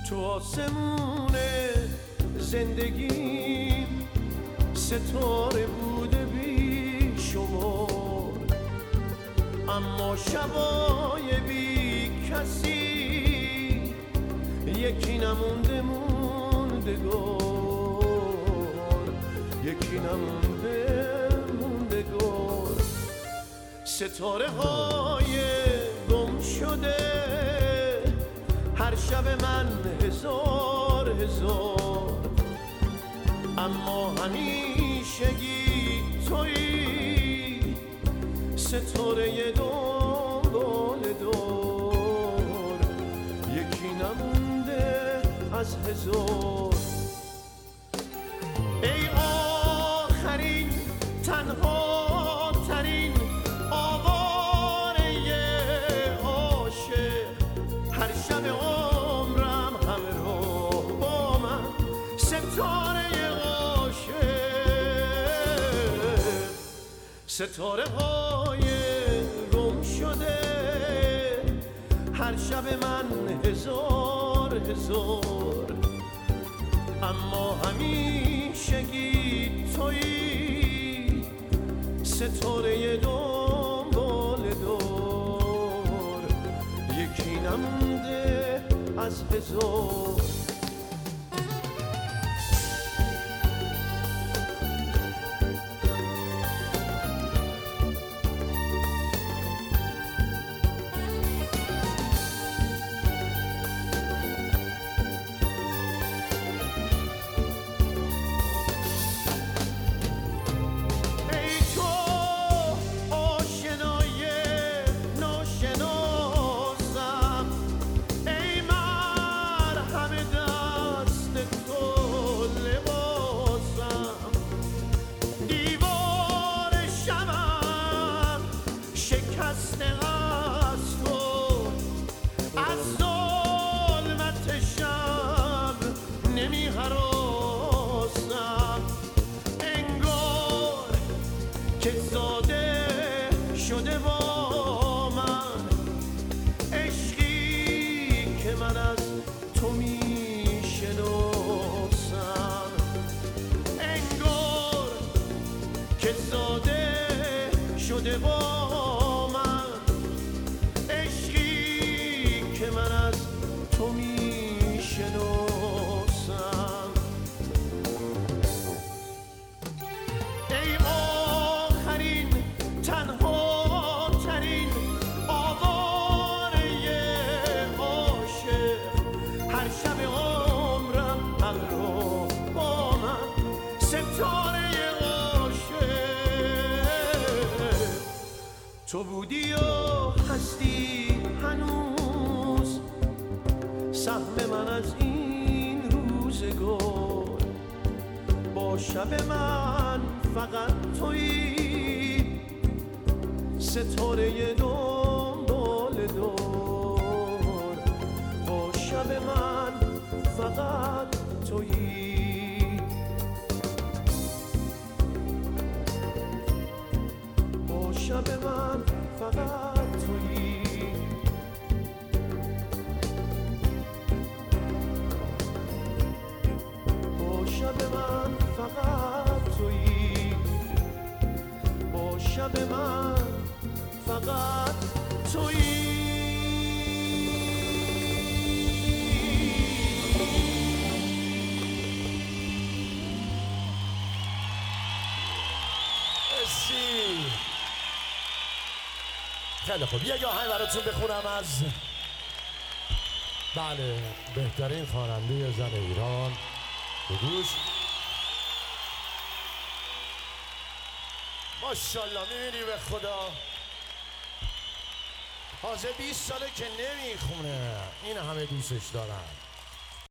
تو آسمون زندگیم ستاره بوده بی شمار، اما شبای بی کسی یکی نمونده موندگار، یکی نمونده موندگار. ستاره های گم شده هر شب من هزار هزار، اما همیشگی تویی ستاره دنبال دار، یکی نمونده از هزار. ای آخرین تنها ترین آواره عاشق، هر شب عمرم همراه با من ستاره عاشق. ستاره های گم شده هر شب من هزار هزار، اما همیشگی تویی ستاره دنبال دار، یکی نمونده از هزار. که زاده شده با من عشقی که من از تو می شناسم، انگار که زاده شده با من عشقی که من از تو می شناسم. تنها ترین آواره عاشق، هر شب عمرم همراه با من ستاره عاشق. تو بودی و هستی هنوز سهم من از این روزگار، با شب من فقط تویی ستاره دنبال دار، با شب من فقط تویی، با شب من فقط تویی، با شب من فقط تویی، با شب من فقط تویی. خیلی خوب، یک آهنگ براتون بخونم از بله بهترین خواننده زن ایران. بگوش ماشاءالله، میبینی به خدا تازه 20 ساله که نمیخونه، این همه دوستش دارن.